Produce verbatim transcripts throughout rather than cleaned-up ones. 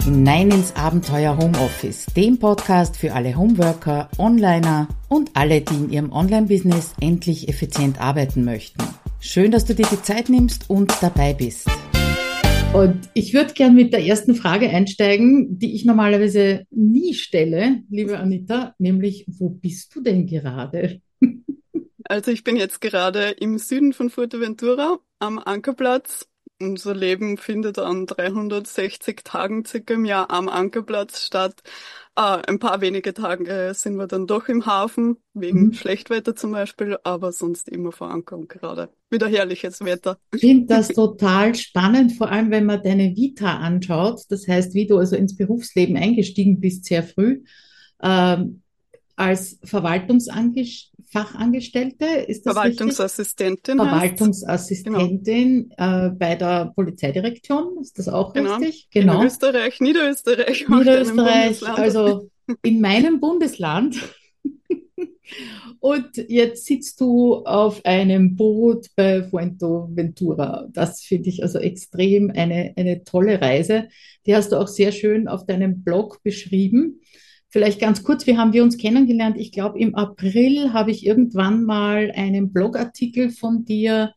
hinein ins Abenteuer Homeoffice, dem Podcast für alle Homeworker, Onliner und alle, die in ihrem Online-Business endlich effizient arbeiten möchten. Schön, dass du dir die Zeit nimmst und dabei bist. Und ich würde gern mit der ersten Frage einsteigen, die ich normalerweise nie stelle, liebe Anita, nämlich, wo bist du denn gerade? Also ich bin jetzt gerade im Süden von Fuerteventura am Ankerplatz. Unser Leben findet an dreihundertsechzig Tagen circa im Jahr am Ankerplatz statt. Äh, ein paar wenige Tage sind wir dann doch im Hafen, wegen Mhm. Schlechtwetter zum Beispiel, aber sonst immer vor Anker und gerade wieder herrliches Wetter. Ich finde das total spannend, vor allem wenn man deine Vita anschaut. Das heißt, wie du also ins Berufsleben eingestiegen bist, sehr früh, ähm, als Verwaltungsfachangestellte, ist das richtig? Verwaltungsassistentin heißt's. Genau, Verwaltungsassistentin äh, bei der Polizeidirektion, ist das auch genau. richtig? In Genau. Österreich, Niederösterreich, auch deinem Niederösterreich, Bundesland. also in meinem Bundesland. Und jetzt sitzt du auf einem Boot bei Fuerteventura. Das finde ich also extrem eine, eine tolle Reise. Die hast du auch sehr schön auf deinem Blog beschrieben. Vielleicht ganz kurz, wie haben wir uns kennengelernt? Ich glaube, im April habe ich irgendwann mal einen Blogartikel von dir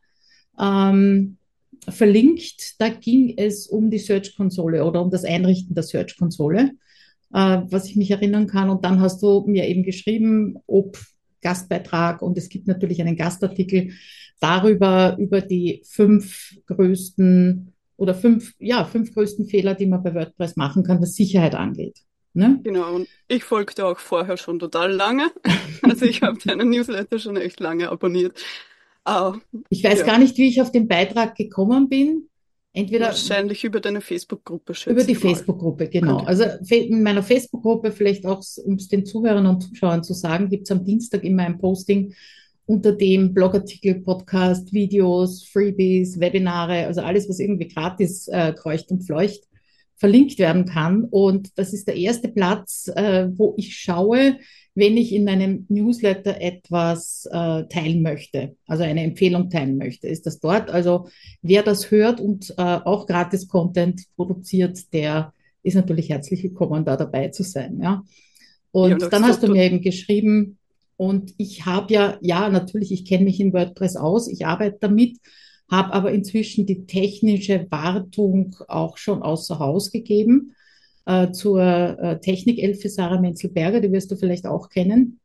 ähm, verlinkt. Da ging es um die Search-Konsole oder um das Einrichten der Search-Konsole, äh, was ich mich erinnern kann. Und dann hast du mir eben geschrieben, ob Gastbeitrag, und es gibt natürlich einen Gastartikel darüber, über die fünf größten oder fünf, ja, fünf größten Fehler, die man bei WordPress machen kann, was Sicherheit angeht. Ne? Genau, und ich folgte auch vorher schon total lange. Also ich habe deinen Newsletter schon echt lange abonniert. Ah, Ich weiß ja, gar nicht, wie ich auf den Beitrag gekommen bin. Entweder wahrscheinlich über deine Facebook-Gruppe, über schätze die ich mal. Facebook-Gruppe, genau. Könnte. Also in meiner Facebook-Gruppe, vielleicht auch, um es den Zuhörern und Zuschauern zu sagen, gibt es am Dienstag immer ein Posting, unter dem Blogartikel, Podcast, Videos, Freebies, Webinare, also alles, was irgendwie gratis äh, kreucht und fleucht, verlinkt werden kann. Und das ist der erste Platz, äh, wo ich schaue, wenn ich in meinem Newsletter etwas äh, teilen möchte, also eine Empfehlung teilen möchte, ist das dort. Also wer das hört und äh, auch gratis Content produziert, der ist natürlich herzlich willkommen, da dabei zu sein. Ja? Ja, und auch Und dann so, hast du to- mir eben geschrieben, und ich habe ja, ja, natürlich, ich kenne mich in WordPress aus, ich arbeite damit, habe aber inzwischen die technische Wartung auch schon außer Haus gegeben äh, zur äh, Technikelfe Sarah Menzelberger, die wirst du vielleicht auch kennen.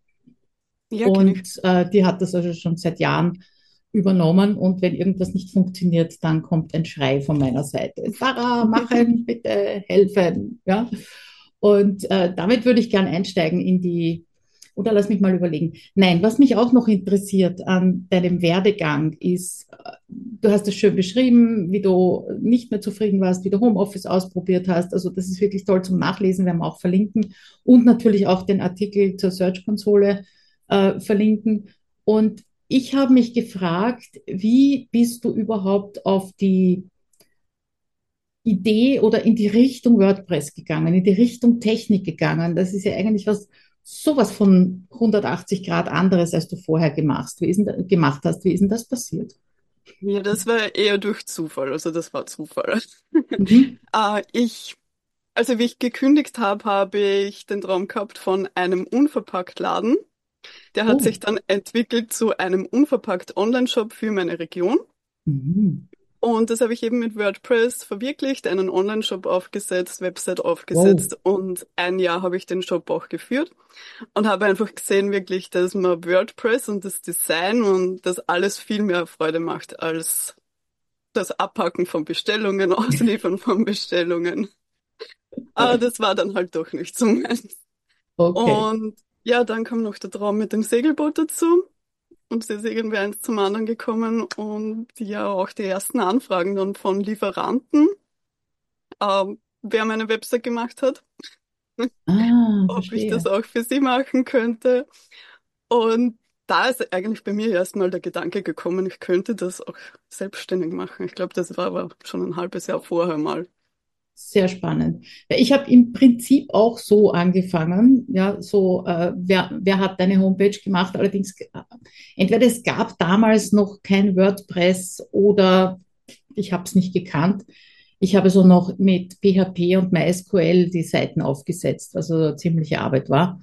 ja, kenne ich. Und äh, die hat das also schon seit Jahren übernommen. Und wenn irgendwas nicht funktioniert, dann kommt ein Schrei von meiner Seite. Sarah, machen, bitte helfen. Ja? Und äh, damit würde ich gerne einsteigen in die, oder lass mich mal überlegen. Nein, was mich auch noch interessiert an deinem Werdegang ist, äh, du hast es schön beschrieben, wie du nicht mehr zufrieden warst, wie du Homeoffice ausprobiert hast. Also das ist wirklich toll zum Nachlesen, werden wir auch verlinken. Und natürlich auch den Artikel zur Search-Konsole äh, verlinken. Und ich habe mich gefragt, wie bist du überhaupt auf die Idee oder in die Richtung WordPress gegangen, in die Richtung Technik gegangen? Das ist ja eigentlich was sowas von hundertachtzig Grad anderes, als du vorher gemacht, wie ist denn, gemacht hast. Wie ist denn das passiert? Ja, das war eher durch Zufall, also das war Zufall. Mhm. Äh, ich, also wie ich gekündigt habe, habe ich den Traum gehabt von einem Unverpacktladen. Der hat Oh. sich dann entwickelt zu einem unverpackt Online-Shop für meine Region. Mhm. Und das habe ich eben mit WordPress verwirklicht, einen Online-Shop aufgesetzt, Website Wow. aufgesetzt und ein Jahr habe ich den Shop auch geführt und habe einfach gesehen wirklich, dass mir WordPress und das Design und das alles viel mehr Freude macht als das Abpacken von Bestellungen, Ausliefern von Bestellungen. Aber das war dann halt doch nicht so meins. Okay. Und ja, dann kam noch der Traum mit dem Segelboot dazu. Und so sind wir eins zum anderen gekommen und ja auch die ersten Anfragen dann von Lieferanten, ähm, wer meine Website gemacht hat, Ah, ob ich das verstehe. auch für sie machen könnte. Und da ist eigentlich bei mir erstmal der Gedanke gekommen, ich könnte das auch selbstständig machen. Ich glaube, das war aber schon ein halbes Jahr vorher mal. Sehr spannend. Ja, ich habe im Prinzip auch so angefangen, ja, so, äh, wer, wer hat deine Homepage gemacht? Allerdings, äh, entweder es gab damals noch kein WordPress oder ich habe es nicht gekannt. Ich habe so noch mit P H P und MySQL die Seiten aufgesetzt, was also ziemliche Arbeit war.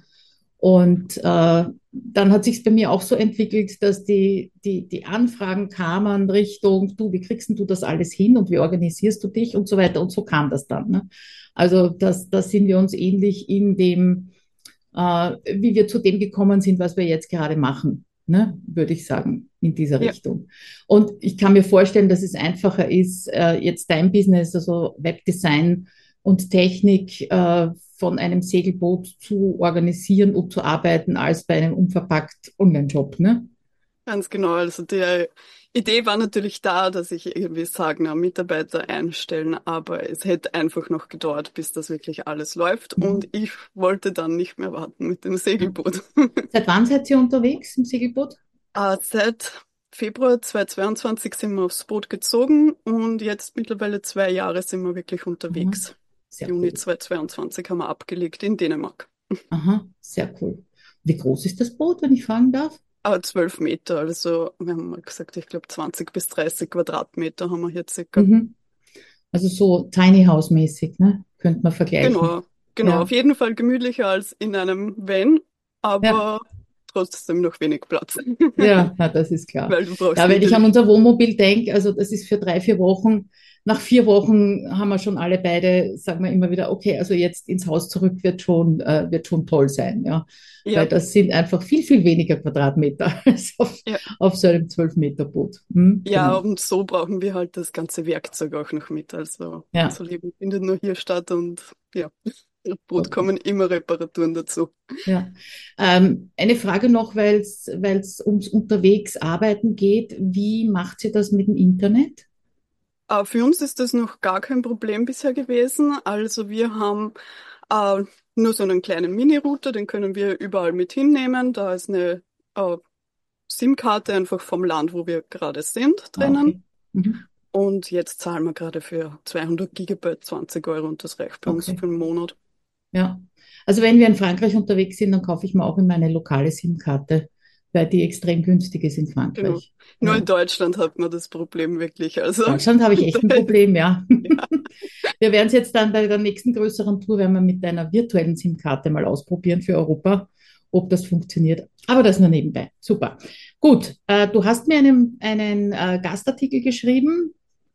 Und äh, dann hat sich bei mir auch so entwickelt, dass die, die, die Anfragen kamen Richtung, du, wie kriegst denn du das alles hin und wie organisierst du dich und so weiter. Und so kam das dann. Ne? Also das, das sind wir uns ähnlich in dem, äh, wie wir zu dem gekommen sind, was wir jetzt gerade machen, ne? Würde ich sagen, in dieser Ja, Richtung. Und ich kann mir vorstellen, dass es einfacher ist, äh, jetzt dein Business, also Webdesign und Technik, äh, von einem Segelboot zu organisieren und zu arbeiten, als bei einem unverpackt Online-Job, ne? ganz genau. Also die Idee war natürlich da, dass ich irgendwie sage, na, Mitarbeiter einstellen, aber es hätte einfach noch gedauert, bis das wirklich alles läuft. Und Mhm. ich wollte dann nicht mehr warten mit dem Segelboot. Seit wann seid ihr unterwegs im Segelboot? Äh, seit Februar zweitausendzweiundzwanzig sind wir aufs Boot gezogen und jetzt mittlerweile zwei Jahre sind wir wirklich Aha, unterwegs. sehr Juni cool. zweitausendzweiundzwanzig haben wir abgelegt in Dänemark. Aha, sehr cool. Wie groß ist das Boot, wenn ich fragen darf? Aber zwölf Meter, also wir haben mal gesagt, ich glaube zwanzig bis dreißig Quadratmeter haben wir hier circa. Mhm. Also so Tiny House mäßig, ne? Könnte man vergleichen. Genau, genau, auf Ja, jeden Fall gemütlicher als in einem Van, ja, aber trotzdem noch wenig Platz, ja, na, das ist klar. weil du brauchst Ja, wenn ich an natürlich, unser Wohnmobil denke, also das ist für drei, vier Wochen. Nach vier Wochen haben wir schon alle beide, sagen wir immer wieder, okay, also jetzt ins Haus zurück wird schon, äh, wird schon toll sein, ja. Weil ja, das sind einfach viel, viel weniger Quadratmeter als auf, ja, auf so einem zwölf-Meter-Boot. Hm, ja, genau. und so brauchen wir halt das ganze Werkzeug auch noch mit. Also Ja, unser Leben findet nur hier statt und ja, im Boot okay. kommen immer Reparaturen dazu. Ja. Ähm, eine Frage noch, weil es weil es ums unterwegs arbeiten geht. Wie macht sie das mit dem Internet? Äh, für uns ist das noch gar kein Problem bisher gewesen. Also wir haben äh, nur so einen kleinen Mini-Router, den können wir überall mit hinnehmen. Da ist eine äh, SIM-Karte einfach vom Land, wo wir gerade sind, Ah, drinnen. okay. Mhm. Und jetzt zahlen wir gerade für zweihundert Gigabyte zwanzig Euro und das reicht bei uns Okay. für einen Monat. Ja. Also wenn wir in Frankreich unterwegs sind, dann kaufe ich mir auch immer eine lokale SIM-Karte, weil die extrem günstig ist in Genau. Frankreich. Nur in Ja. Deutschland hat man das Problem wirklich. Also Deutschland habe ich da echt ein ist, Problem, ja. ja, Wir werden es jetzt dann bei der nächsten größeren Tour, werden wir mit einer virtuellen SIM-Karte mal ausprobieren für Europa, ob das funktioniert. Aber das nur nebenbei. Super. Gut, äh, du hast mir einen, einen äh, Gastartikel geschrieben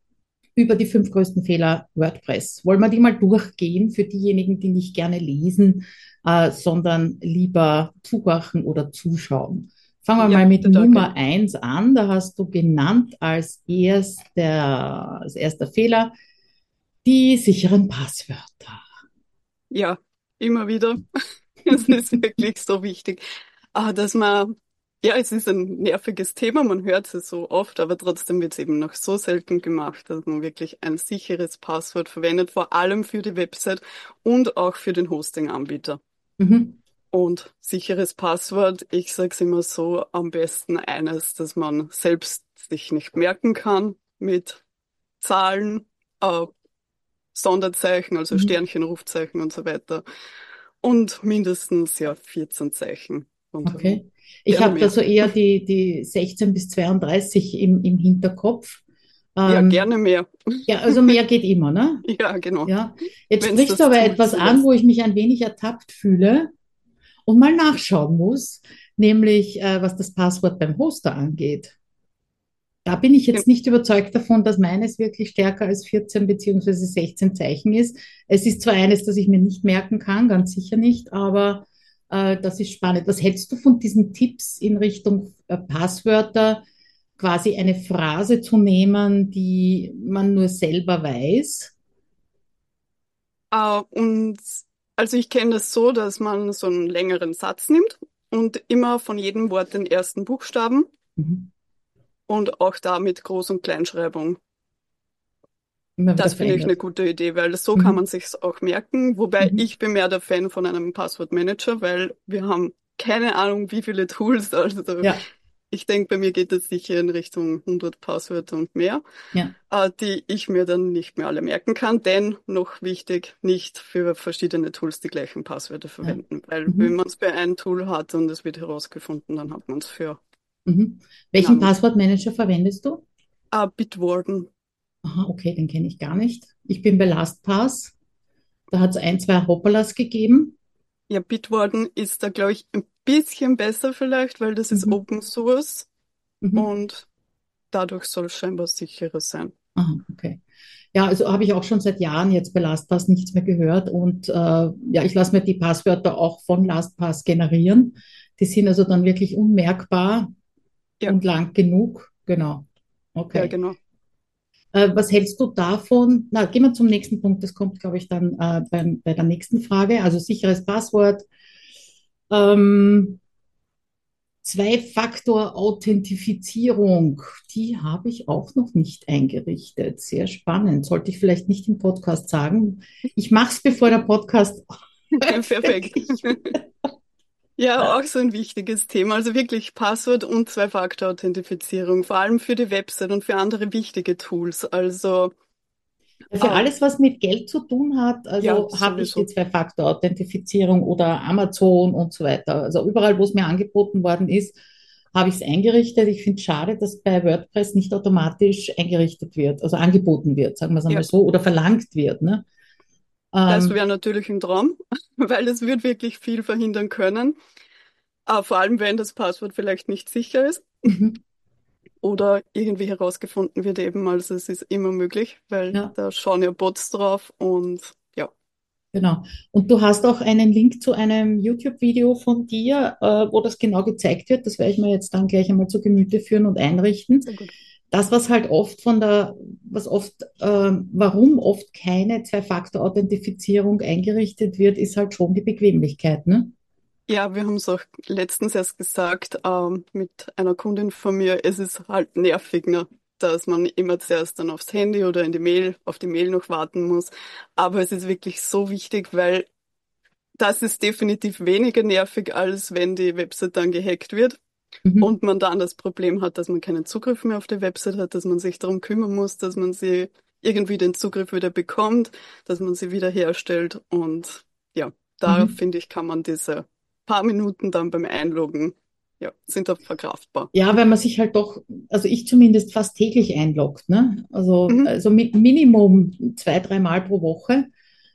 über die fünf größten Fehler WordPress. Wollen wir die mal durchgehen für diejenigen, die nicht gerne lesen, äh, sondern lieber zuhören oder zuschauen? Fangen wir ja, mal mit danke. Nummer eins an. Da hast du genannt als erster, als erster Fehler die sicheren Passwörter. Ja, immer wieder. Es ist wirklich so wichtig. Ah, dass man, ja, es ist ein nerviges Thema, man hört es so oft, aber trotzdem wird es eben noch so selten gemacht, dass man wirklich ein sicheres Passwort verwendet, vor allem für die Website und auch für den Hosting-Anbieter. Mhm. Und sicheres Passwort, ich sage es immer so, am besten eines, das man selbst sich nicht merken kann, mit Zahlen, äh, Sonderzeichen, also Mhm. Sternchen, Rufzeichen und so weiter. Und mindestens ja vierzehn Zeichen rundherum. Okay. Ich Gerne habe da mehr. so eher die, die sechzehn bis zweiunddreißig im, im Hinterkopf. Ja, Ähm, gerne mehr. ja, also mehr geht immer, ne? Ja, genau. Ja. Jetzt Wenn es sprichst du das aber Tool etwas an, wo zulässt. ich mich ein wenig ertappt fühle und mal nachschauen muss, nämlich äh, was das Passwort beim Hoster angeht. Da bin ich Gen- jetzt nicht überzeugt davon, dass meines wirklich stärker als vierzehn beziehungsweise sechzehn Zeichen ist. Es ist zwar eines, das ich mir nicht merken kann, ganz sicher nicht, aber äh, das ist spannend. Was hältst du von diesen Tipps in Richtung äh, Passwörter, quasi eine Phrase zu nehmen, die man nur selber weiß? Äh, und also ich kenne das so, dass man so einen längeren Satz nimmt und immer von jedem Wort den ersten Buchstaben Mhm. und auch da mit Groß- und Kleinschreibung. Immer wieder Das finde ich eine verändert. gute Idee, weil so kann man Mhm. sich's auch merken. Wobei Mhm. ich bin mehr der Fan von einem Passwortmanager, weil wir haben keine Ahnung, wie viele Tools. Also Ja, ich denke, bei mir geht es sicher in Richtung hundert Passwörter und mehr, ja. äh, die ich mir dann nicht mehr alle merken kann. Denn noch wichtig, nicht für verschiedene Tools die gleichen Passwörter Ja. verwenden. Weil wenn Mhm. man es bei einem Tool hat und es wird herausgefunden, dann hat man es für Mhm. ein Welchen anderes. Passwortmanager verwendest du? Ah, Bitwarden. Aha, okay, den kenne ich gar nicht. Ich bin bei LastPass. Da hat es ein, zwei Hoppalas gegeben. Ja, Bitwarden ist da, glaube ich, ein bisschen besser vielleicht, weil das ist Mhm. Open Source Mhm. und dadurch soll es scheinbar sicherer sein. Aha, okay. Ja, also habe ich auch schon seit Jahren jetzt bei LastPass nichts mehr gehört. Und äh, ja, ich lasse mir die Passwörter auch von LastPass generieren. Die sind also dann wirklich unmerkbar Ja, und lang genug. Genau. ja, Okay. genau. Äh, was hältst du davon? Na, gehen wir zum nächsten Punkt. Das kommt, glaube ich, dann äh, beim, bei der nächsten Frage. Also sicheres Passwort. Ähm, Zwei-Faktor-Authentifizierung, die habe ich auch noch nicht eingerichtet. Sehr spannend. Sollte ich vielleicht nicht im Podcast sagen. Ich mache es, bevor der Podcast Perfekt. öffentlich wird. Ja, auch so ein wichtiges Thema. Also wirklich Passwort und Zwei-Faktor-Authentifizierung, vor allem für die Website und für andere wichtige Tools. Also, Für äh, alles, was mit Geld zu tun hat, ja, also habe ich die sowieso. Zwei-Faktor-Authentifizierung oder Amazon und so weiter. Also überall, wo es mir angeboten worden ist, habe ich es eingerichtet. Ich finde es schade, dass bei WordPress nicht automatisch eingerichtet wird, also angeboten wird, sagen wir es einmal Ja, so, oder verlangt wird. Ne? das Ähm, wäre natürlich ein Traum, weil es wird wirklich viel verhindern können. Äh, vor allem, wenn das Passwort vielleicht nicht sicher ist mhm, oder irgendwie herausgefunden wird eben. Also es ist immer möglich, weil ja. da schauen ja Bots drauf und ja, Genau. Und du hast auch einen Link zu einem YouTube-Video von dir, äh, wo das genau gezeigt wird. Das werde ich mir jetzt dann gleich einmal zu Gemüte führen und einrichten. sehr gut. Das, was halt oft von der, was oft, ähm, warum oft keine Zwei-Faktor-Authentifizierung eingerichtet wird, ist halt schon die Bequemlichkeit, ne? Ja, wir haben es auch letztens erst gesagt, ähm, mit einer Kundin von mir, es ist halt nervig, ne, dass man immer zuerst dann aufs Handy oder in die Mail, auf die Mail noch warten muss. Aber es ist wirklich so wichtig, weil das ist definitiv weniger nervig, als wenn die Website dann gehackt wird Mhm. und man dann das Problem hat, dass man keinen Zugriff mehr auf die Website hat, dass man sich darum kümmern muss, dass man sie irgendwie den Zugriff wieder bekommt, dass man sie wieder herstellt und ja, da Mhm. finde ich, kann man diese paar Minuten dann beim Einloggen, ja, sind da verkraftbar. Ja, weil man sich halt doch, also ich zumindest fast täglich einloggt, ne? Also, Mhm. also mi Minimum zwei, dreimal pro Woche.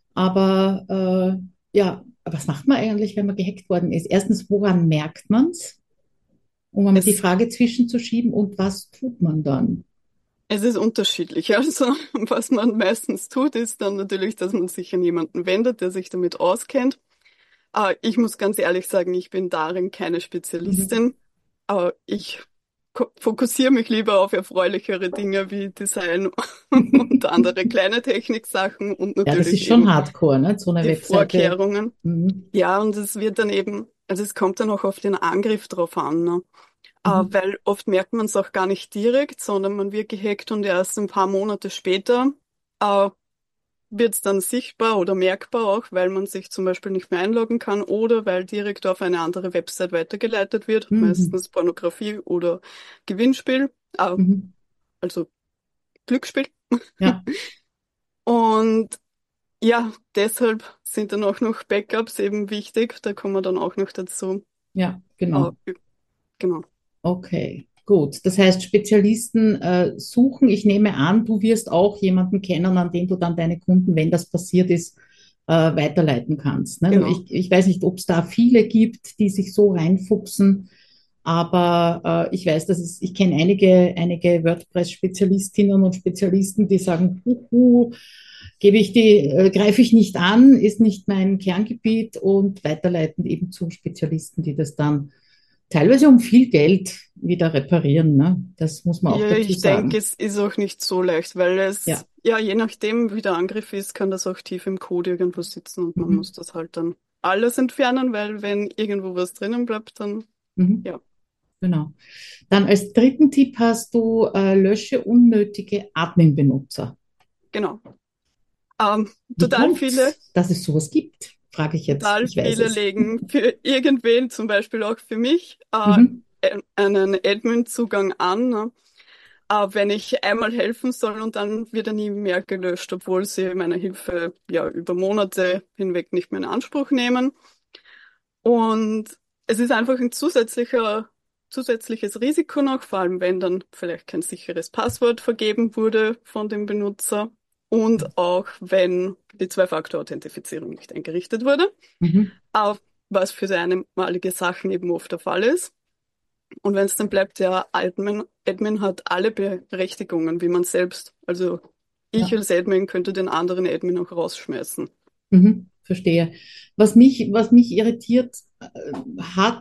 Aber äh, ja, was macht man eigentlich, wenn man gehackt worden ist? Erstens, woran merkt man es? Um einmal die Es, Frage zwischenzuschieben und was tut man dann? es ist unterschiedlich. Also, was man meistens tut, ist dann natürlich, dass man sich an jemanden wendet, der sich damit auskennt. Äh, ich muss ganz ehrlich sagen, ich bin darin keine Mhm. Spezialistin. Aber ich ko- fokussiere mich lieber auf erfreulichere Dinge wie Design und andere kleine Techniksachen und Ja, das ist natürlich schon eben hardcore, ne? So eine die Webseite. Vorkehrungen. Mhm. Ja, und es wird dann eben, also es kommt dann auch auf den Angriff drauf an, ne? Äh, Mhm. weil oft merkt man es auch gar nicht direkt, sondern man wird gehackt und erst ein paar Monate später äh, wird es dann sichtbar oder merkbar auch, weil man sich zum Beispiel nicht mehr einloggen kann oder weil direkt auf eine andere Website weitergeleitet wird, Mhm. meistens Pornografie oder Gewinnspiel, äh, Mhm. also Glücksspiel. Ja, Und ja, deshalb sind dann auch noch Backups eben wichtig, da kommen wir dann auch noch dazu. ja, Äh, genau. genau. Okay, gut. Das heißt, Spezialisten äh, suchen. Ich nehme an, du wirst auch jemanden kennen, an den du dann deine Kunden, wenn das passiert ist, äh, weiterleiten kannst. Ne? Genau. Ich, ich weiß nicht, ob es da viele gibt, die sich so reinfuchsen, aber äh, ich weiß, dass es, ich kenne einige, einige WordPress-Spezialistinnen und Spezialisten, die sagen, huhu, gebe ich die, äh, greife ich nicht an, ist nicht mein Kerngebiet und weiterleiten eben zu Spezialisten, die das dann teilweise um viel Geld wieder reparieren. Ne? Das muss man auch Ja, dazu ich denke, sagen. es ist auch nicht so leicht, weil Ja. es, ja, je nachdem, wie der Angriff ist, kann das auch tief im Code irgendwo sitzen und man Mhm. muss das halt dann alles entfernen, weil wenn irgendwo was drinnen bleibt, dann, Mhm. ja, Genau. Dann als dritten Tipp hast du, äh, lösche unnötige Admin-Benutzer. genau. Ähm, Wie total viele, kommt's, dass es sowas gibt? Frage ich jetzt. total Ich weiß viele es. legen für irgendwen, zum Beispiel auch für mich, äh, Mhm. einen Admin-Zugang an, ne? Äh, wenn ich einmal helfen soll und dann wird er nie mehr gelöscht, obwohl sie meine Hilfe ja über Monate hinweg nicht mehr in Anspruch nehmen. Und es ist einfach ein zusätzlicher, zusätzliches Risiko noch, vor allem wenn dann vielleicht kein sicheres Passwort vergeben wurde von dem Benutzer. und auch wenn die Zwei-Faktor-Authentifizierung nicht eingerichtet wurde, Mhm. auch was für so einmalige Sachen eben oft der Fall ist. Und wenn es dann bleibt, der Admin, Admin hat alle Berechtigungen, wie man selbst, also ich Ja. als Admin könnte den anderen Admin auch rausschmeißen. Mhm. Verstehe. Was mich, was mich irritiert äh, hat,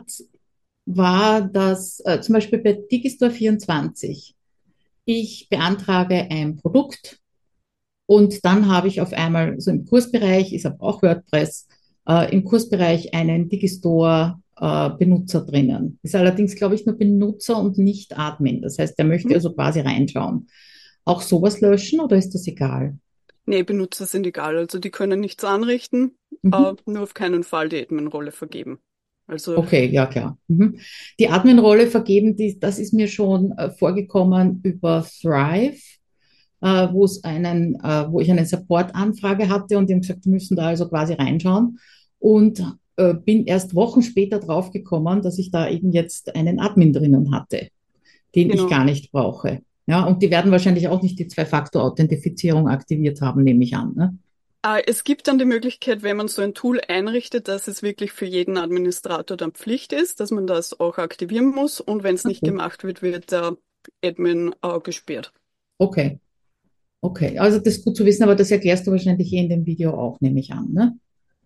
war, dass äh, zum Beispiel bei Digistore vierundzwanzig ich beantrage ein Produkt und dann habe ich auf einmal so im Kursbereich, ist aber auch WordPress, äh, im Kursbereich einen Digistore-Benutzer drinnen. Ist allerdings, glaube ich, nur Benutzer und nicht Admin. Das heißt, der möchte Hm? also quasi reinschauen. Auch sowas löschen oder ist das egal? Nee, Benutzer sind egal, also die können nichts anrichten, äh, Mhm. nur auf keinen Fall die Admin-Rolle vergeben. Also Okay, ja klar. Mhm. Die Admin-Rolle vergeben, die, das ist mir schon äh, vorgekommen über Thrive, äh, wo es einen, äh, wo ich eine Support-Anfrage hatte und die haben gesagt, die müssen da also quasi reinschauen und äh, bin erst Wochen später draufgekommen, dass ich da eben jetzt einen Admin drinnen hatte, den ich genau. gar nicht brauche. Ja, und die werden wahrscheinlich auch nicht die Zwei-Faktor-Authentifizierung aktiviert haben, nehme ich an. Ne? Äh, es gibt dann die Möglichkeit, wenn man so ein Tool einrichtet, dass es wirklich für jeden Administrator dann Pflicht ist, dass man das auch aktivieren muss. Und wenn es Ah, nicht gut. gemacht wird, wird der Admin äh, gesperrt. Okay, okay. Also das ist gut zu wissen, aber das erklärst du wahrscheinlich eh in dem Video auch, nehme ich an. Ne?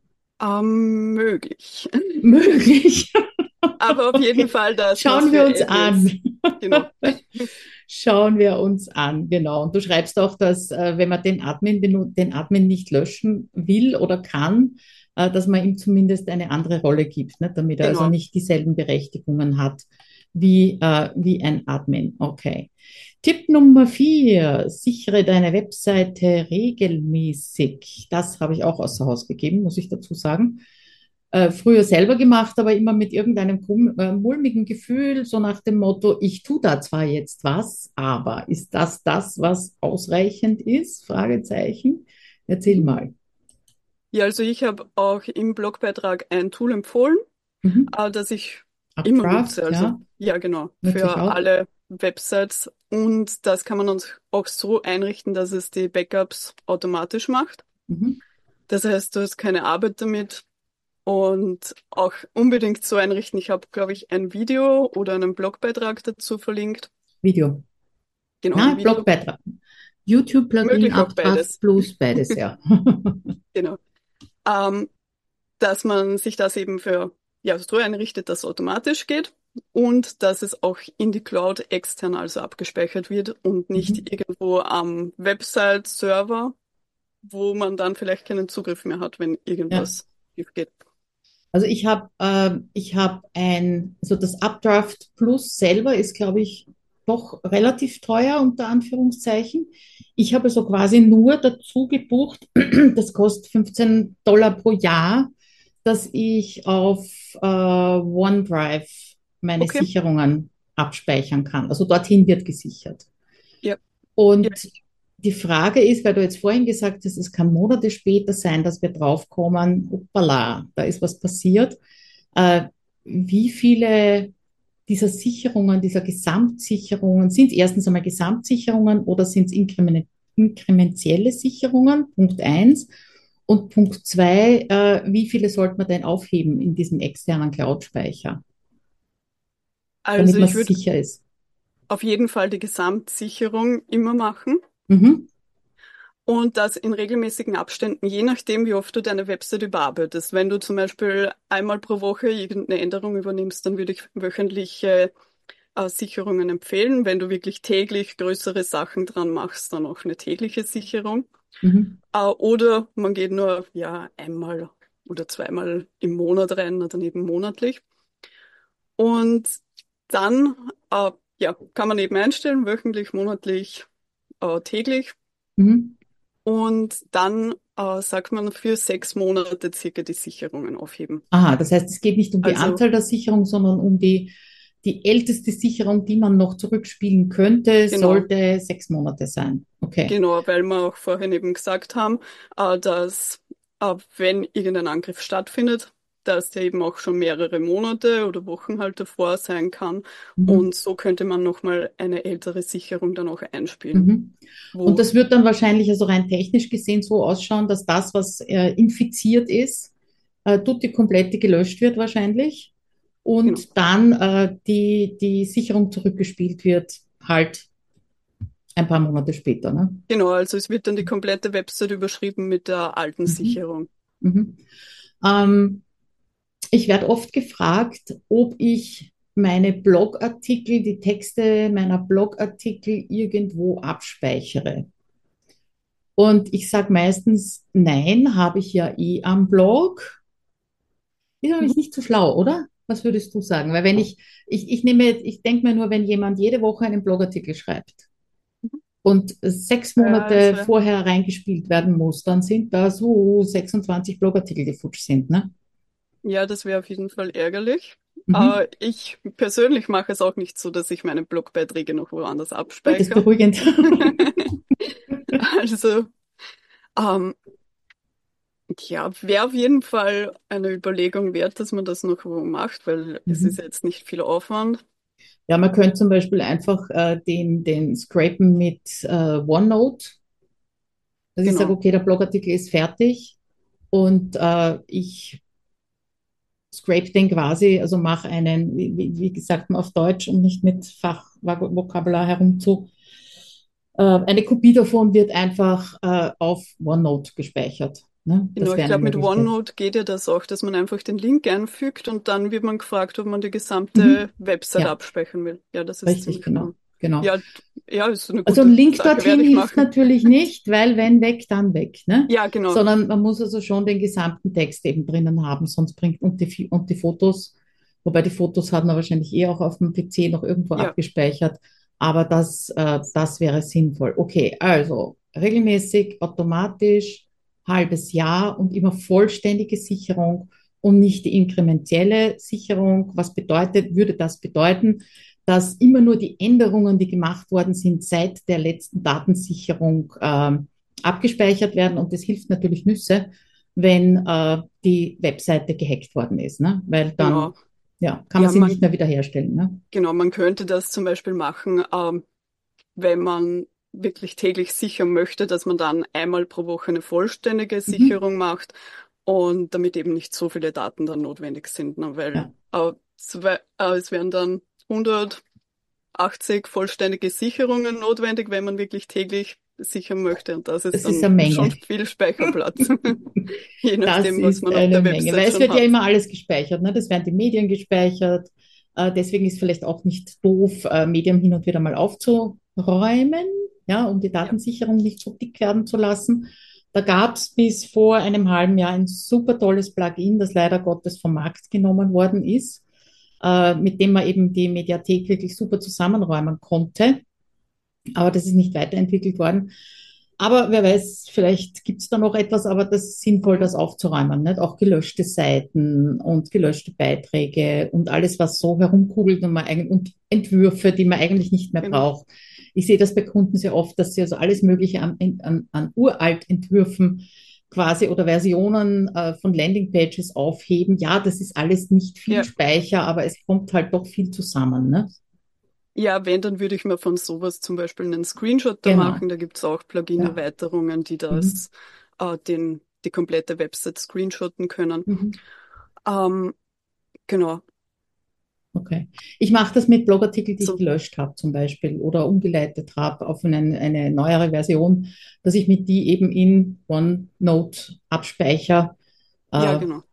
Ähm, möglich. Möglich. Aber auf jeden Okay. Fall, dass man es Schauen wir für uns Admins, an. genau, Schauen wir uns an, genau. Und du schreibst auch, dass äh, wenn man den Admin, benu- den Admin nicht löschen will oder kann, äh, dass man ihm zumindest eine andere Rolle gibt, ne? Damit er also genau. nicht dieselben Berechtigungen hat wie, äh, wie ein Admin. Okay. Tipp Nummer vier, sichere deine Webseite regelmäßig. Das habe ich auch außer Haus gegeben, muss ich dazu sagen. Äh, früher selber gemacht, aber immer mit irgendeinem krumm- äh, mulmigen Gefühl, so nach dem Motto, ich tue da zwar jetzt was, aber ist das das, was ausreichend ist? Fragezeichen. Erzähl mal. Ja, also ich habe auch im Blogbeitrag ein Tool empfohlen, Mhm. äh, das ich immer nutze. Updraft, Also ja, ja, genau, nutze ich für auch. alle Websites. Und das kann man uns auch so einrichten, dass es die Backups automatisch macht. Mhm. Das heißt, du hast keine Arbeit damit. Und auch unbedingt so einrichten. Ich habe, glaube ich, ein Video oder einen Blogbeitrag dazu verlinkt. Video. Genau, Na, ein Video, Blogbeitrag. YouTube-Plugin, möglich auch Updraft beides. plus, beides, ja. Genau. Ähm, dass man sich das eben für ja, so einrichtet, dass es automatisch geht und dass es auch in die Cloud extern also abgespeichert wird und Mhm. nicht irgendwo am Website-Server, wo man dann vielleicht keinen Zugriff mehr hat, wenn Ja. irgendwas schief geht. Also ich habe äh, ich habe ein, also das Updraft Plus selber ist, glaube ich, doch relativ teuer unter Anführungszeichen. Ich habe so quasi nur dazu gebucht, das kostet fünfzehn Dollar pro Jahr, dass ich auf äh, OneDrive meine Okay, Sicherungen abspeichern kann. Also dorthin wird gesichert. ja, ja. Und die Frage ist, weil du jetzt vorhin gesagt hast, es kann Monate später sein, dass wir draufkommen, hoppala, da ist was passiert. Äh, wie viele dieser Sicherungen, dieser Gesamtsicherungen, sind es erstens einmal Gesamtsicherungen oder sind es inkrement, inkrementielle Sicherungen? Punkt eins. Und Punkt zwei, äh, wie viele sollte man denn aufheben in diesem externen Cloud-Speicher, damit Also man ich würde sicher ist? auf jeden Fall die Gesamtsicherung immer machen. Mhm. Und das in regelmäßigen Abständen, je nachdem, wie oft du deine Website überarbeitest. Wenn du zum Beispiel einmal pro Woche irgendeine Änderung übernimmst, dann würde ich wöchentliche äh, Sicherungen empfehlen. Wenn du wirklich täglich größere Sachen dran machst, dann auch eine tägliche Sicherung. Mhm. Äh, oder man geht nur ja einmal oder zweimal im Monat rein, oder dann eben monatlich. Und dann äh, ja, kann man eben einstellen, wöchentlich, monatlich, äh, täglich. Mhm. Und dann äh, sagt man für sechs Monate circa die Sicherungen aufheben. Aha, das heißt, es geht nicht um die Also Anzahl der Sicherung, sondern um die, die älteste Sicherung, die man noch zurückspielen könnte, genau, sollte sechs Monate sein. Okay. genau, weil wir auch vorhin eben gesagt haben, äh, dass äh, wenn irgendein Angriff stattfindet, dass der eben auch schon mehrere Monate oder Wochen halt davor sein kann. Mhm. Und so könnte man nochmal eine ältere Sicherung dann auch einspielen. Mhm. Und Wo, das wird dann wahrscheinlich also rein technisch gesehen so ausschauen, dass das, was äh, infiziert ist, äh, tutti komplette gelöscht wird wahrscheinlich genau. und dann äh, die, die Sicherung zurückgespielt wird, halt ein paar Monate später. Ne? Genau, also es wird dann die komplette Website überschrieben mit der alten Mhm. Sicherung. Mhm. Ähm, Ich werde oft gefragt, ob ich meine Blogartikel, die Texte meiner Blogartikel irgendwo abspeichere. Und ich sage meistens, nein, habe ich ja eh am Blog. Ist Mhm. nämlich nicht so schlau, oder? Was würdest du sagen? Weil wenn ich, ich, ich nehme, ich denke mir nur, wenn jemand jede Woche einen Blogartikel schreibt und sechs Ja, es Monate wär, vorher reingespielt werden muss, dann sind da so sechsundzwanzig Blogartikel, die futsch sind, ne? ja, das wäre auf jeden Fall ärgerlich. Mhm. Äh, ich persönlich mache es auch nicht so, dass ich meine Blogbeiträge noch woanders Gut, das ist abspeichere. beruhigend. Also, ähm, ja, wäre auf jeden Fall eine Überlegung wert, dass man das noch wo macht, weil es ist Mhm. jetzt nicht viel Aufwand. Ja, man könnte zum Beispiel einfach äh, den, den scrapen mit äh, OneNote, dass ich sage, Genau. okay, der Blogartikel ist fertig und äh, ich scrape den quasi, also mache einen, wie, wie, wie gesagt, mal auf Deutsch, um nicht mit Fachvokabular herumzu. Äh, eine Kopie davon wird einfach äh, auf OneNote gespeichert. Ne? Genau, Das ich wäre eine glaube, mit Möglichkeit. OneNote geht ja das auch, dass man einfach den Link einfügt und dann wird man gefragt, ob man die gesamte Mhm. Website Ja, abspeichern will. Ja, das ist richtig, ziemlich genau. cool. Genau. Ja, ja, ist eine Also ein gute Link Sache, werde dorthin ich hilft machen. natürlich nicht, weil wenn weg, dann weg, ne? Ja, genau. Sondern man muss also schon den gesamten Text eben drinnen haben, sonst bringt und die, und die Fotos, wobei die Fotos hat man wahrscheinlich eh auch auf dem P C noch irgendwo Ja, abgespeichert, aber das, äh, das wäre sinnvoll. Okay, also regelmäßig, automatisch, halbes Jahr und immer vollständige Sicherung und nicht die inkrementelle Sicherung. Was bedeutet, würde das bedeuten? Dass immer nur die Änderungen, die gemacht worden sind, seit der letzten Datensicherung ähm, abgespeichert werden. Und das hilft natürlich Nüsse, wenn äh, die Webseite gehackt worden ist, ne? Weil dann genau. ja, kann man Ja, sie man, nicht mehr wiederherstellen. Ne? genau, man könnte das zum Beispiel machen, ähm, wenn man wirklich täglich sichern möchte, dass man dann einmal pro Woche eine vollständige Mhm. Sicherung macht und damit eben nicht so viele Daten dann notwendig sind, ne? Weil Ja. äh, zwei, äh, es wären dann hundertachtzig vollständige Sicherungen notwendig, wenn man wirklich täglich sichern möchte und das ist Das ist dann eine schon Menge. viel Speicherplatz, je Das nachdem, was ist man auf eine der Menge, Website weil es schon wird ja hat. immer alles gespeichert. Ne? Das werden die Medien gespeichert. Äh, deswegen ist vielleicht auch nicht doof, äh, Medien hin und wieder mal aufzuräumen, ja, um die Ja, Datensicherung nicht so dick werden zu lassen. Da gab es bis vor einem halben Jahr ein super tolles Plugin, das leider Gottes vom Markt genommen worden ist, äh, mit dem man eben die Mediathek wirklich super zusammenräumen konnte. Aber das ist nicht weiterentwickelt worden. Aber wer weiß, vielleicht gibt es da noch etwas, aber das ist sinnvoll, mhm. das aufzuräumen. Nicht? Auch gelöschte Seiten und gelöschte Beiträge und alles, was so herumkugelt und, man eigentlich, und Entwürfe, die man eigentlich nicht mehr Genau. braucht. Ich sehe das bei Kunden sehr oft, dass sie also alles Mögliche an, an, an Uralt-Entwürfen quasi oder Versionen äh, von Landingpages aufheben. Ja, das ist alles nicht viel Ja. Speicher, aber es kommt halt doch viel zusammen. Ne? Ja, wenn, dann würde ich mir von sowas zum Beispiel einen Screenshot da Genau. machen. Da gibt's auch Ja. Plugin-Erweiterungen, die Mhm. das, äh, den, die komplette Website screenshotten können. Mhm. Ähm, genau. Okay. Ich mache das mit Blogartikeln, die ich So, gelöscht habe zum Beispiel oder umgeleitet habe auf einen, eine neuere Version, dass ich mit die eben in OneNote abspeichere. ja, Äh, genau.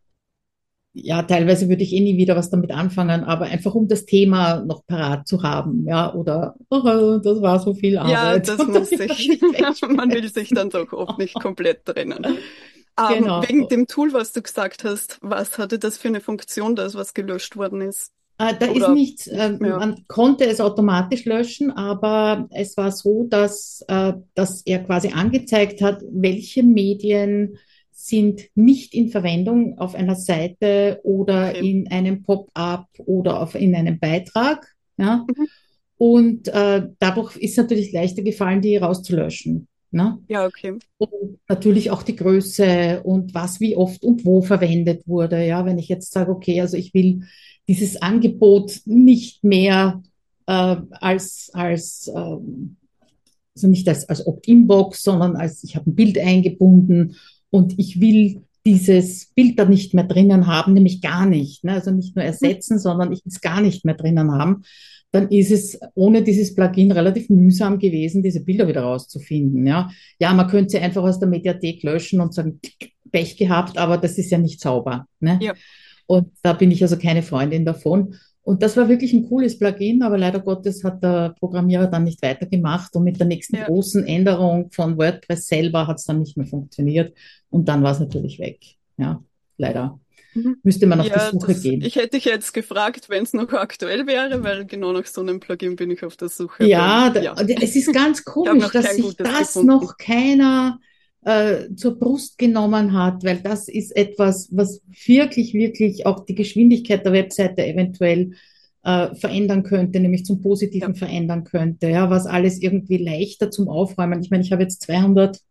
ja, teilweise würde ich eh nie wieder was damit anfangen, aber einfach um das Thema noch parat zu haben, ja, oder oh, das war so viel Ja, Arbeit dass und dann man will man sich, nicht man will sich wegschmeißen. dann doch oft nicht komplett trennen. Ähm, wegen Genau. dem Tool, was du gesagt hast, was hatte das für eine Funktion, das was gelöscht worden ist? Äh, da ist Oder nichts, äh, nicht mehr? man konnte es automatisch löschen, aber es war so, dass, äh, dass er quasi angezeigt hat, welche Medien sind nicht in Verwendung auf einer Seite oder Okay. in einem Pop-up oder auf, in einem Beitrag. Ja? Mhm. Und äh, dadurch ist natürlich leichter gefallen, die rauszulöschen. Ne? Ja, okay. Und natürlich auch die Größe und was wie oft und wo verwendet wurde. Ja, wenn ich jetzt sage, okay, also ich will dieses Angebot nicht mehr äh, als, als ähm, also nicht als, als Opt-in-Box, sondern als ich habe ein Bild eingebunden und ich will dieses Bild da nicht mehr drinnen haben, nämlich gar nicht. Ne? Also nicht nur Mhm. ersetzen, sondern ich will es gar nicht mehr drinnen haben. Dann ist es ohne dieses Plugin relativ mühsam gewesen, diese Bilder wieder rauszufinden. Ja, ja, man könnte sie einfach aus der Mediathek löschen und sagen, Pech gehabt, aber das ist ja nicht sauber. Ne? Ja, Und da bin ich also keine Freundin davon. Und das war wirklich ein cooles Plugin, aber leider Gottes hat der Programmierer dann nicht weitergemacht. Und mit der nächsten ja. großen Änderung von WordPress selber hat es dann nicht mehr funktioniert. Und dann war es natürlich weg. Ja, leider. Mhm. Müsste man auf die Ja, Suche das, gehen. ich hätte dich jetzt gefragt, wenn es noch aktuell wäre, weil genau nach so einem Plugin bin ich auf der Suche, weil Ja, ja, da, es ist ganz ich habe komisch, noch dass kein sich gutes das gefunden. noch keiner äh, zur Brust genommen hat, weil das ist etwas, was wirklich, wirklich auch die Geschwindigkeit der Webseite eventuell äh, verändern könnte, nämlich zum Ja, Positiven verändern könnte, ja, was alles irgendwie leichter zum Aufräumen. Ich meine, ich habe jetzt zweihundertzehn,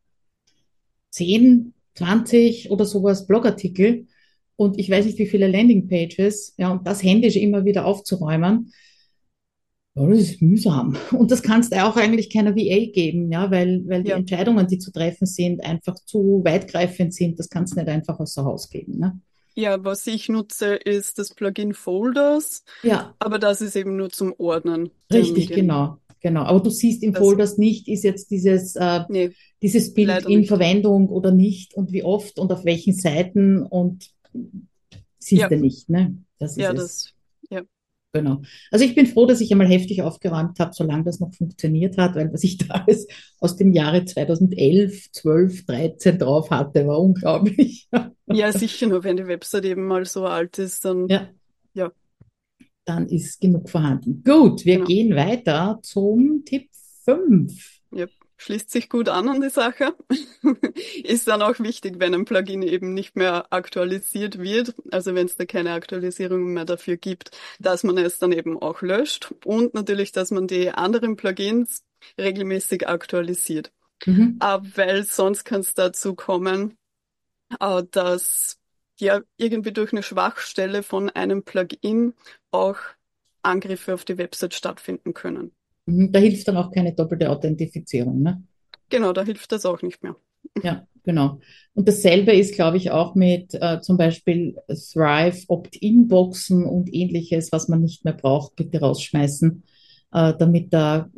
zwanzig oder sowas Blogartikel und ich weiß nicht, wie viele Landingpages, ja, und das händisch immer wieder aufzuräumen. Ja, das ist mühsam. Und das kannst du auch eigentlich keiner V A geben, ja, weil, weil die ja. Entscheidungen, die zu treffen sind, einfach zu weitgreifend sind. Das kannst du nicht einfach außer Haus geben. Ne? Ja, was ich nutze, ist das Plugin Folders, Ja, aber das ist eben nur zum Ordnen der richtig, Medien. genau. Genau. Aber du siehst im Das, Folders nicht, ist jetzt dieses, äh, nee, dieses Bild leider in nicht. Verwendung oder nicht und wie oft und auf welchen Seiten und siehst Ja, du nicht. Ne? Das ist ja, es. das, ja. Genau. Also ich bin froh, dass ich einmal heftig aufgeräumt habe, solange das noch funktioniert hat, weil was ich da alles aus dem Jahre zweitausendelf, zwölf, dreizehn drauf hatte, war unglaublich. Ja, sicher nur, wenn die Website eben mal so alt ist, dann, Ja, ja, dann ist genug vorhanden. Gut, wir genau. gehen weiter zum Tipp fünf. Ja, schließt sich gut an an die Sache. Ist dann auch wichtig, wenn ein Plugin eben nicht mehr aktualisiert wird, also wenn es da keine Aktualisierung mehr dafür gibt, dass man es dann eben auch löscht und natürlich, dass man die anderen Plugins regelmäßig aktualisiert. Mhm. Aber weil sonst kann es dazu kommen, äh, dass ja irgendwie durch eine Schwachstelle von einem Plugin auch Angriffe auf die Website stattfinden können. Mhm. Da hilft dann auch keine doppelte Authentifizierung. Ne? Genau, da hilft das auch nicht mehr. Ja, genau. Und dasselbe ist, glaube ich, auch mit äh, zum Beispiel Thrive Opt-in-Boxen und ähnliches, was man nicht mehr braucht, bitte rausschmeißen, äh, damit da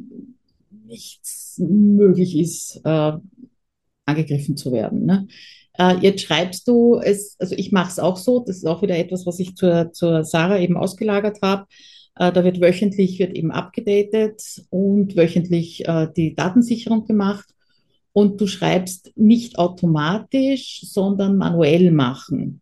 nichts möglich ist, äh, angegriffen zu werden. Ne? Äh, jetzt schreibst du es, also ich mache es auch so, das ist auch wieder etwas, was ich zur, zur Sarah eben ausgelagert habe. Äh, da wird wöchentlich wird eben abgedatet und wöchentlich äh, die Datensicherung gemacht. Und du schreibst nicht automatisch, sondern manuell machen.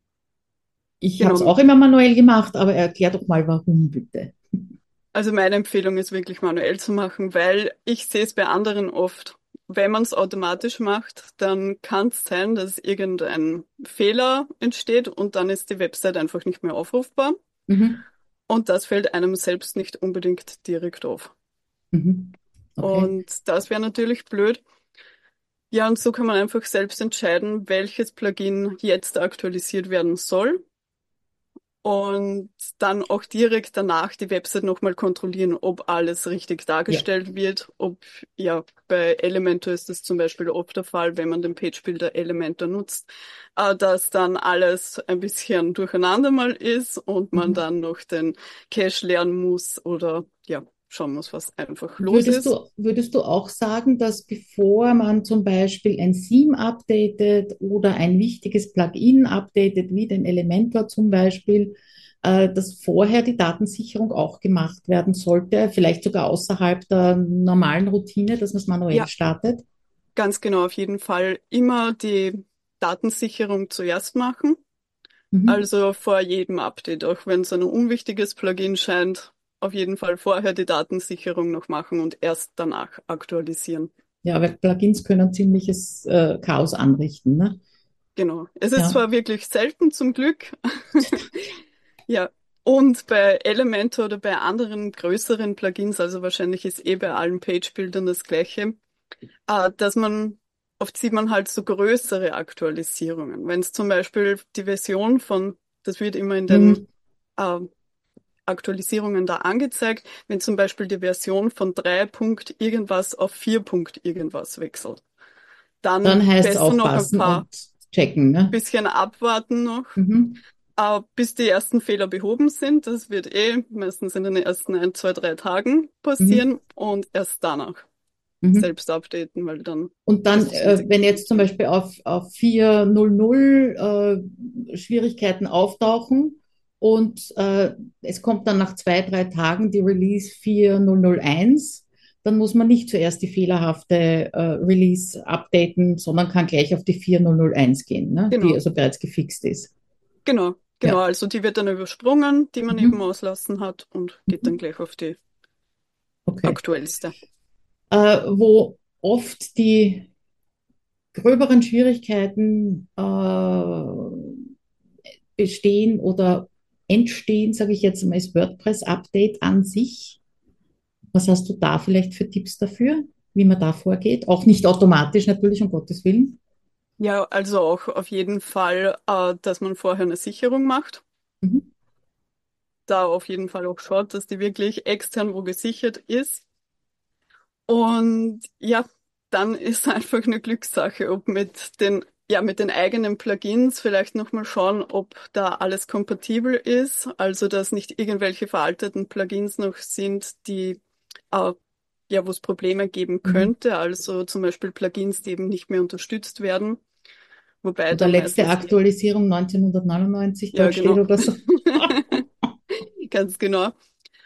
Ich habe es Genau. auch immer manuell gemacht, aber erklär doch mal, warum bitte. Also meine Empfehlung ist wirklich manuell zu machen, weil ich sehe es bei anderen oft. Wenn man es automatisch macht, dann kann es sein, dass irgendein Fehler entsteht und dann ist die Website einfach nicht mehr aufrufbar. Mhm. Und das fällt einem selbst nicht unbedingt direkt auf. Mhm. Okay. Und das wäre natürlich blöd. Ja, und so kann man einfach selbst entscheiden, welches Plugin jetzt aktualisiert werden soll. Und dann auch direkt danach die Website nochmal kontrollieren, ob alles richtig Ja. dargestellt wird. Ob, ja, bei Elementor ist das zum Beispiel oft der Fall, wenn man den Page Builder Elementor nutzt, äh, dass dann alles ein bisschen durcheinander mal ist und man Mhm. dann noch den Cache lernen muss oder, ja, schauen muss, was einfach los Würdest ist. du, würdest du auch sagen, dass bevor man zum Beispiel ein Theme updatet oder ein wichtiges Plugin updatet, wie den Elementor zum Beispiel, äh, dass vorher die Datensicherung auch gemacht werden sollte, vielleicht sogar außerhalb der normalen Routine, dass man es manuell Ja, startet? ganz genau, auf jeden Fall immer die Datensicherung zuerst machen. Mhm. Also vor jedem Update, auch wenn es ein unwichtiges Plugin scheint, auf jeden Fall vorher die Datensicherung noch machen und erst danach aktualisieren. Ja, weil Plugins können ziemliches äh, Chaos anrichten, ne? Genau. Es ist Ja. zwar wirklich selten zum Glück, ja. Und bei Elementor oder bei anderen größeren Plugins, also wahrscheinlich ist eh bei allen Page-Bildern das Gleiche, Äh, dass man, oft sieht man halt so größere Aktualisierungen. Wenn es zum Beispiel die Version von, das wird immer in den Mhm. äh, Aktualisierungen da angezeigt, wenn zum Beispiel die Version von drei Punkt irgendwas auf vier Punkt irgendwas wechselt. Dann Dann heißt es besser noch ein aufpassen paar und checken, ne? bisschen abwarten noch, Mhm. äh, bis die ersten Fehler behoben sind. Das wird eh meistens in den ersten ein, zwei, drei Tagen Mhm. passieren und erst danach Mhm. selbst updaten, weil dann Und dann, ist das äh, Risiko wenn schon jetzt zum gering. Beispiel auf, auf vier Punkt null null äh, Schwierigkeiten auftauchen und äh, es kommt dann nach zwei, drei Tagen die Release vier Punkt null null eins, dann muss man nicht zuerst die fehlerhafte äh, Release updaten, sondern kann gleich auf die vier Punkt null null eins gehen, ne? Die Genau, also bereits gefixt ist. genau, genau. Ja. Also die wird dann übersprungen, die man eben Mhm. auslassen hat und geht dann Mhm. gleich auf die Okay. aktuellste. Äh, wo oft die gröberen Schwierigkeiten äh, bestehen oder entstehen, sage ich jetzt mal, das WordPress-Update an sich. Was hast du da vielleicht für Tipps dafür, wie man da vorgeht? Auch nicht automatisch natürlich, um Gottes Willen. Ja, also auch auf jeden Fall, äh, dass man vorher eine Sicherung macht. Mhm. Da auf jeden Fall auch schaut, dass die wirklich extern wo gesichert ist. Und ja, dann ist einfach eine Glückssache, ob mit den, ja, mit den eigenen Plugins vielleicht nochmal schauen, ob da alles kompatibel ist. Also, dass nicht irgendwelche veralteten Plugins noch sind, die, äh, ja, wo es Probleme geben Mhm. könnte. Also zum Beispiel Plugins, die eben nicht mehr unterstützt werden. Wobei Oder dann letzte meistens die, Aktualisierung neunzehnhundertneunundneunzig ja, dort steht genau. oder so. Ganz genau.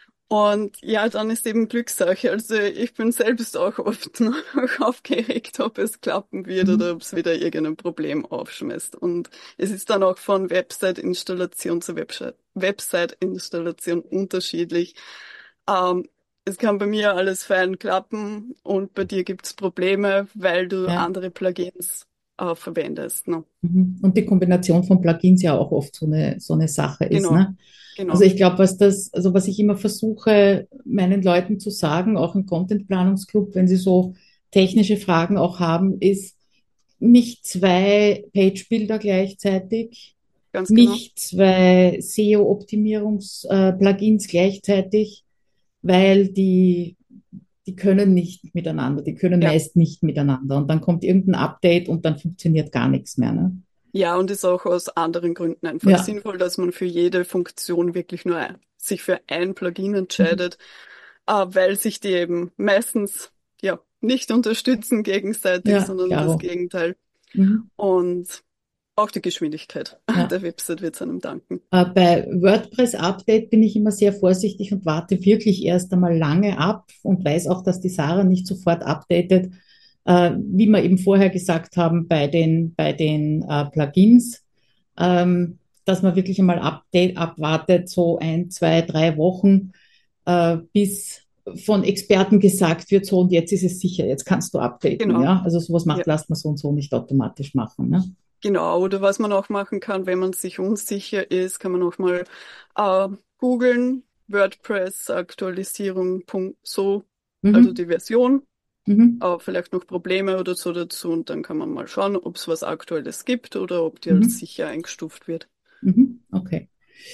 Und ja, dann ist eben Glückssache. Also ich bin selbst auch oft noch aufgeregt, ob es klappen wird oder Mhm. ob es wieder irgendein Problem aufschmeißt. Und es ist dann auch von Website-Installation zu Website- Website-Installation unterschiedlich. Ähm, Es kann bei mir alles fein klappen und bei dir gibt es Probleme, weil du Ja. andere Plugins äh, verwendest. Ne? Mhm. Und die Kombination von Plugins ja auch oft so eine, so eine Sache ist, Genau, ne? Also genau, ich glaube, was das, also was ich immer versuche, meinen Leuten zu sagen, auch im Content-Planungsclub, wenn sie so technische Fragen auch haben, ist nicht zwei Page-Builder gleichzeitig, ganz genau. nicht zwei S E O-Optimierungs-Plugins gleichzeitig, weil die, die können nicht miteinander, die können Ja. meist nicht miteinander. Und dann kommt irgendein Update und dann funktioniert gar nichts mehr, ne? Ja, und ist auch aus anderen Gründen einfach Ja. sinnvoll, dass man für jede Funktion wirklich nur ein, sich für ein Plugin Mhm. entscheidet, äh, weil sich die eben meistens ja nicht unterstützen gegenseitig, Ja, sondern das klaro. Gegenteil. Mhm. Und auch die Geschwindigkeit Ja. der Website wird es einem danken. Äh, Bei WordPress Update bin ich immer sehr vorsichtig und warte wirklich erst einmal lange ab und weiß auch, dass die Sarah nicht sofort updatet, äh, wie wir eben vorher gesagt haben bei den, bei den äh, Plugins, ähm, dass man wirklich einmal Update abwartet, so ein, zwei, drei Wochen, äh, bis von Experten gesagt wird, so und jetzt ist es sicher, jetzt kannst du updaten, Genau. ja. Also sowas Ja, macht, lasst man so und so nicht automatisch machen, ne? genau. Oder was man auch machen kann, wenn man sich unsicher ist, kann man auch mal äh, googeln, WordPress Aktualisierung Punkt so, also Mhm. die Version. Mhm. Aber vielleicht noch Probleme oder so dazu und dann kann man mal schauen, ob es was Aktuelles gibt oder ob die als Mhm. sicher eingestuft wird. Mhm. Okay.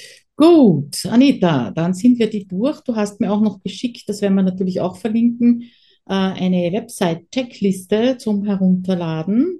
Gut, Anita, dann sind wir die durch. Du hast mir auch noch geschickt, das werden wir natürlich auch verlinken, äh, eine Website-Checkliste zum Herunterladen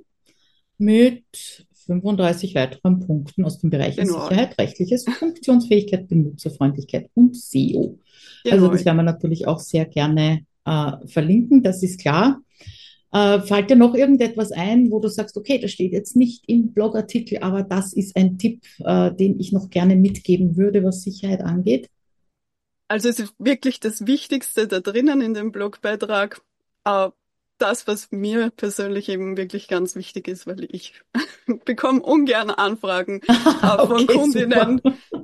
mit fünfunddreißig weiteren Punkten aus den Bereichen Genau, Sicherheit, Rechtliches, Funktionsfähigkeit, Benutzerfreundlichkeit und S E O. Also genau. das werden wir natürlich auch sehr gerne äh, verlinken, das ist klar. Äh, fällt dir noch irgendetwas ein, wo du sagst, okay, das steht jetzt nicht im Blogartikel, aber das ist ein Tipp, äh, den ich noch gerne mitgeben würde, was Sicherheit angeht? Also es ist wirklich das Wichtigste da drinnen in dem Blogbeitrag. Äh, das, was mir persönlich eben wirklich ganz wichtig ist, weil ich bekomme ungern Anfragen äh, von Okay, super. Kundinnen,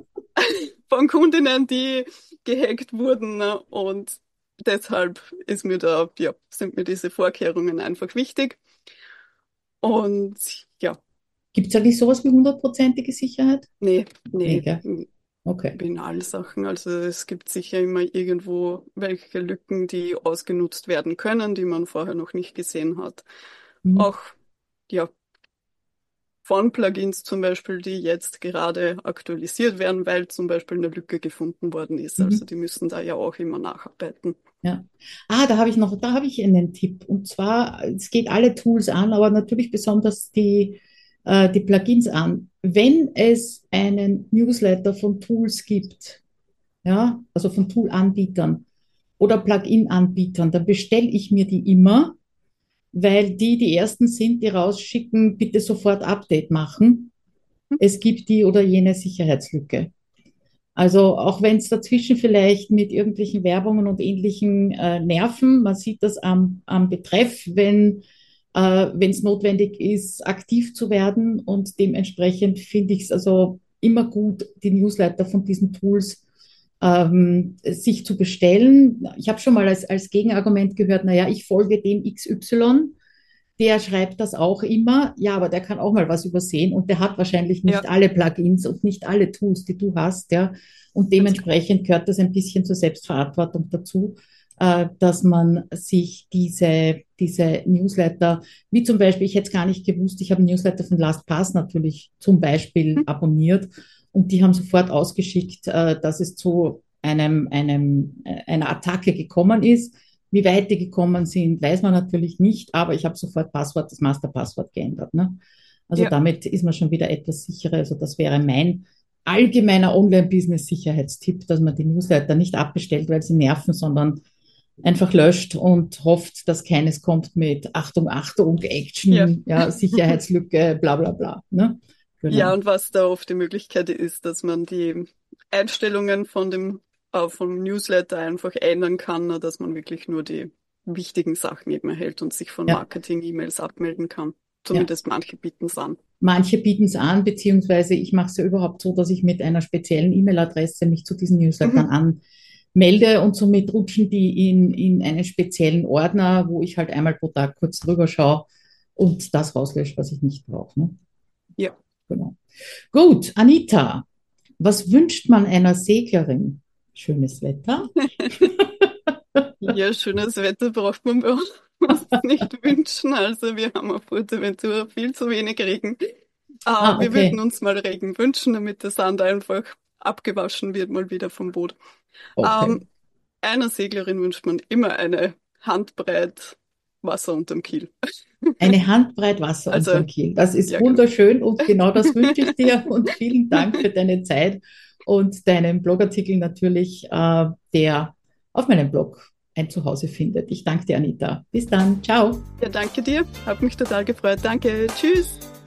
von Kundinnen, die gehackt wurden, ne? Und deshalb ist mir da, ja, sind mir diese Vorkehrungen einfach wichtig. Und ja, Gibt es eigentlich sowas wie hundertprozentige Sicherheit? nee, Nee, nee. gell? Okay. wie in allen Sachen. Also es gibt sicher immer irgendwo welche Lücken, die ausgenutzt werden können, die man vorher noch nicht gesehen hat. Mhm. Auch ja, von Plugins zum Beispiel, die jetzt gerade aktualisiert werden, weil zum Beispiel eine Lücke gefunden worden ist. Also Mhm. die müssen da ja auch immer nacharbeiten. Ja. Ah, da habe ich noch, da habe ich einen Tipp. Und zwar, es geht alle Tools an, aber natürlich besonders die, äh, die Plugins an. Wenn es einen Newsletter von Tools gibt, ja, also von Tool-Anbietern oder Plugin-Anbietern, dann bestelle ich mir die immer, weil die die ersten sind, die rausschicken, bitte sofort Update machen. Es gibt die oder jene Sicherheitslücke. Also auch wenn es dazwischen vielleicht mit irgendwelchen Werbungen und ähnlichen äh, Nerven, man sieht das am, am Betreff, wenn äh, wenn es notwendig ist, aktiv zu werden. Und dementsprechend finde ich es also immer gut, die Newsletter von diesen Tools ähm, sich zu bestellen. Ich habe schon mal als, als Gegenargument gehört, naja, ich folge dem X Y, der schreibt das auch immer. Ja, aber der kann auch mal was übersehen und der hat wahrscheinlich Ja, nicht alle Plugins und nicht alle Tools, die du hast, ja. Und ganz genau. dementsprechend gehört das ein bisschen zur Selbstverantwortung dazu, äh, dass man sich diese, diese Newsletter, wie zum Beispiel, ich hätte es gar nicht gewusst, ich habe einen Newsletter von LastPass natürlich zum Beispiel Hm. abonniert und die haben sofort ausgeschickt, äh, dass es zu einem, einem, äh, einer Attacke gekommen ist. Wie weit die gekommen sind, weiß man natürlich nicht, aber ich habe sofort Passwort, das Masterpasswort geändert. Ne? Also Ja, damit ist man schon wieder etwas sicherer. Also das wäre mein allgemeiner Online-Business-Sicherheitstipp, dass man die Newsletter nicht abbestellt, weil sie nerven, sondern einfach löscht und hofft, dass keines kommt mit Achtung, Achtung, ja. Action, ja, Sicherheitslücke, bla bla bla. Ne? Ja, Genau. und was da oft die Möglichkeit ist, dass man die Einstellungen von dem, äh, vom Newsletter einfach ändern kann, ne, dass man wirklich nur die wichtigen Sachen eben erhält und sich von Ja, Marketing-E-Mails abmelden kann. ja. Zumindest manche bieten es an. Manche bieten es an, beziehungsweise ich mache es ja überhaupt so, dass ich mit einer speziellen E-Mail-Adresse mich zu diesen Newslettern Mhm. anmelde und somit rutschen die in, in einen speziellen Ordner, wo ich halt einmal pro Tag kurz drüber schaue und das rauslösche, was ich nicht brauche. Ne? Ja. Genau. Gut, Anita, was wünscht man einer Seglerin? Schönes Wetter. Ja, schönes Wetter braucht man bei uns nicht wünschen. Also wir haben auf Fuerteventura viel zu wenig Regen. Äh, Ah, wir würden okay. uns mal Regen wünschen, damit der Sand einfach abgewaschen wird, mal wieder vom Boot. Okay. Ähm, Einer Seglerin wünscht man immer eine Handbreit Wasser unterm Kiel. Eine Handbreit Wasser Also, unterm Kiel. Das ist ja, genau. wunderschön und genau das wünsche ich dir und vielen Dank für deine Zeit und deinen Blogartikel natürlich, äh, der auf meinem Blog ein Zuhause findet. Ich danke dir, Anita. Bis dann. Ciao. Ja, danke dir. Hat mich total gefreut. Danke. Tschüss.